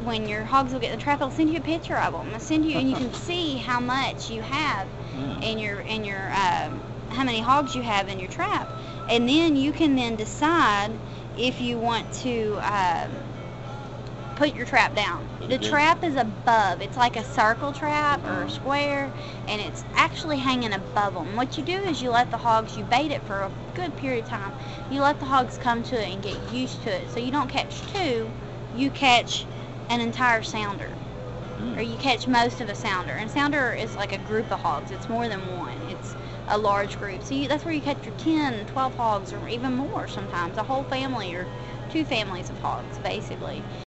when your hogs will get in the trap, they'll send you a picture of them. They'll send you, and you can see how much you have in your how many hogs you have in your trap, and then you can then decide if you want to put your trap down. The trap is above. It's like a circle trap or a square, and it's actually hanging above them. What you do is you let the hogs, you bait it for a good period of time. You let the hogs come to it and get used to it. So you don't catch two, you catch an entire sounder. Or you catch most of a sounder. And sounder is like a group of hogs. It's more than one. It's a large group. So that's where you catch your 10, 12 hogs, or even more sometimes. A whole family or two families of hogs, basically.